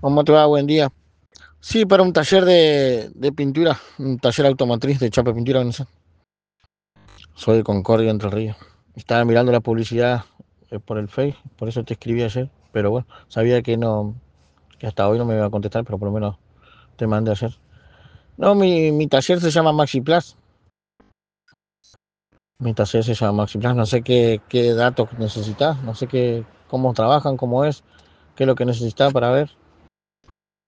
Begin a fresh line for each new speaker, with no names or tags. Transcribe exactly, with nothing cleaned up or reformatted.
¿Cómo te va? Buen día. Sí, para un taller de, de pintura, un taller automotriz de chapa y pintura, no sé. Soy de Concordia, Entre Ríos. Estaba mirando la publicidad eh, por el Face, por eso te escribí ayer, pero bueno, sabía que no, que hasta hoy no me iba a contestar, pero por lo menos te mandé ayer. No, mi, mi taller se llama Maxi Plus. Mi taller se llama Maxi Plus. No sé qué, qué datos necesitas, no sé qué, cómo trabajan, cómo es, qué es lo que necesitas para ver.